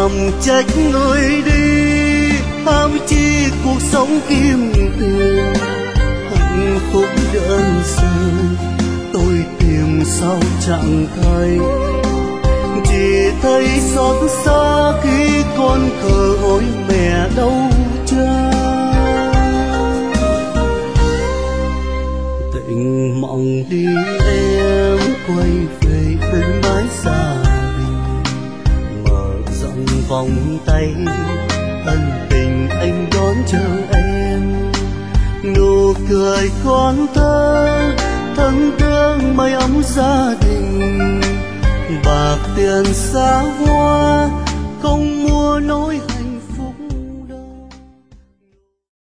thầm trách người đi, ham chi cuộc sống kim tiền. Hạnh phúc đơn sơ tôi tìm sao chẳng thấy, chỉ thấy xót xa khi con khờ ôi mẹ đâu cha. Tình mộng đi em quay về bên mái gia đình, mở rộng vòng tay ân tình anh đón chờ em. Nụ cười con thơ thân thương mây ấm gia đình, bạc tiền xa hoa không mua nỗi